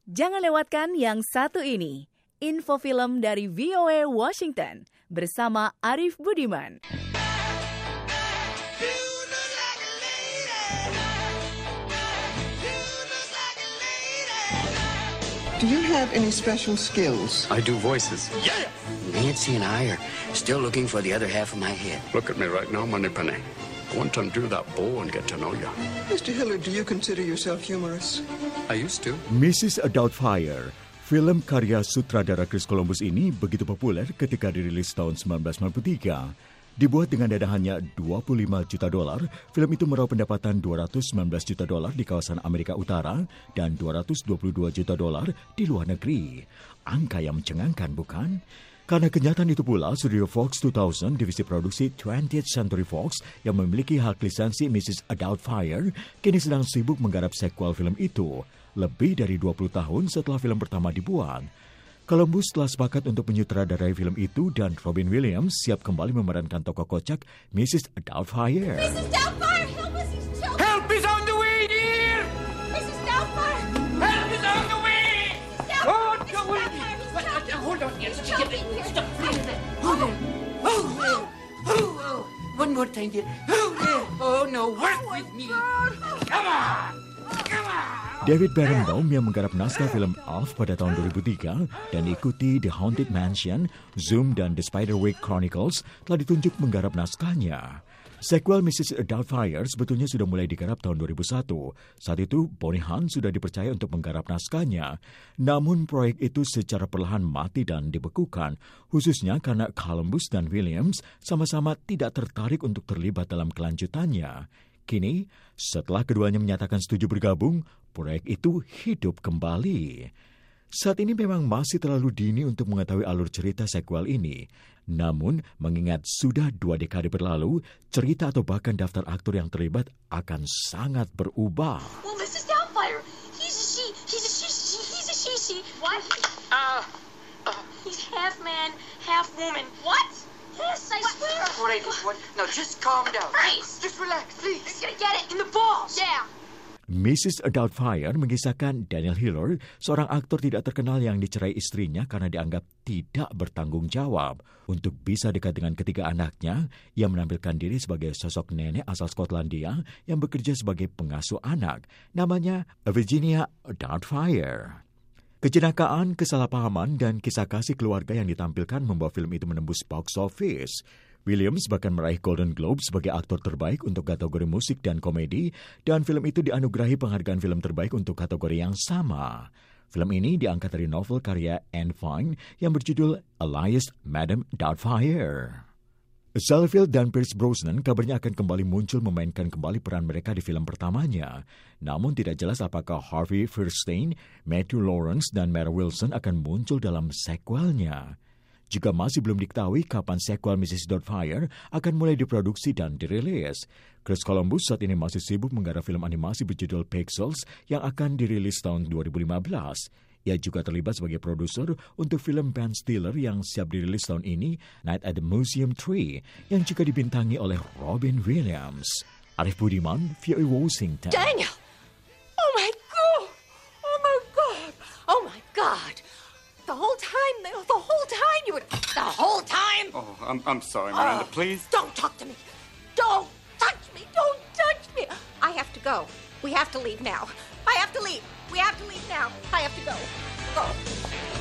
Jangan lewatkan yang satu ini, info film dari VOA Washington bersama Arif Budiman. Do you have any special skills? I do voices. Yeah! Nancy and I are still looking for the other half of my head. Look at me right now, Moneypenny. I want to undo that bow and get to know you. Mr. Hillard, do you consider yourself humorous? I used to. Mrs. Doubtfire, film karya sutradara Chris Columbus ini begitu populer ketika dirilis tahun 1993. Dibuat dengan dana hanya $25 juta, film itu meraup pendapatan $219 juta di kawasan Amerika Utara dan $222 juta di luar negeri. Angka yang mencengangkan, bukan? Karena kenyataan itu pula, studio Fox 2000, divisi produksi 20th Century Fox yang memiliki hak lisensi Mrs. Doubtfire, kini sedang sibuk menggarap sequel film itu, lebih dari 20 tahun setelah film pertama dibuat. Columbus telah sepakat untuk menyutradarai film itu dan Robin Williams siap kembali memerankan tokoh kocak Mrs. Doubtfire. Mrs. Doubtfire, help us, he's choked. Help is on the way, dear! Mrs. Doubtfire! Help is on the way! Oh, Mrs. Doubtfire, hold on, Nancy. Stop it. One more time, dear. Oh, no, work with me. Come on! Come on! David Barenbaum yang menggarap naskah film Elf pada tahun 2003 dan diikuti The Haunted Mansion, Zoom, dan The Spiderwick Chronicles telah ditunjuk menggarap naskahnya. Sequel Mrs. Doubtfire sebetulnya sudah mulai digarap tahun 2001. Saat itu, Bonnie Hunt sudah dipercaya untuk menggarap naskahnya. Namun proyek itu secara perlahan mati dan dibekukan, khususnya karena Columbus dan Williams sama-sama tidak tertarik untuk terlibat dalam kelanjutannya. Kini, setelah keduanya menyatakan setuju bergabung, proyek itu hidup kembali. Saat ini memang masih terlalu dini untuk mengetahui alur cerita sequel ini. Namun, mengingat sudah 2 dekade berlalu, cerita atau bahkan daftar aktor yang terlibat akan sangat berubah. Well, Mrs. Doubtfire, he's a she. He's a she. What? He's half man, half woman. What? Yes, I swear. All right, now just calm down. Bryce! Just relax, please. He's gonna get it in the balls. Yeah. Mrs. Doubtfire mengisahkan Daniel Hillard, seorang aktor tidak terkenal yang dicerai istrinya karena dianggap tidak bertanggung jawab. Untuk bisa dekat dengan ketiga anaknya, ia menampilkan diri sebagai sosok nenek asal Skotlandia yang bekerja sebagai pengasuh anak. Namanya Virginia Doubtfire. Kecelakaan, kesalahpahaman, dan kisah kasih keluarga yang ditampilkan membawa film itu menembus box office. Williams bahkan meraih Golden Globe sebagai aktor terbaik untuk kategori musik dan komedi, dan film itu dianugerahi penghargaan film terbaik untuk kategori yang sama. Film ini diangkat dari novel karya Anne Fine yang berjudul Alias Madame Doubtfire. Salfield dan Pierce Brosnan kabarnya akan kembali muncul memainkan kembali peran mereka di film pertamanya. Namun tidak jelas apakah Harvey Fierstein, Matthew Lawrence, dan Mara Wilson akan muncul dalam sequelnya. Juga masih belum diketahui kapan sequel Mrs. Doubtfire akan mulai diproduksi dan dirilis. Chris Columbus saat ini masih sibuk menggarap film animasi berjudul Pixels yang akan dirilis tahun 2015. Ia juga terlibat sebagai produser untuk film Ben Stiller yang siap dirilis tahun ini, Night at the Museum 3, yang juga dibintangi oleh Robin Williams. Arif Budiman, VOA Washington. Daniel! Oh my God! Oh my God! Oh my God! The whole time you were... The whole time? Oh, I'm sorry, Miranda, please. Don't talk to me! Don't touch me! Don't touch me! I have to go. We have to leave now. I have to leave. We have to leave now. I have to go. Go.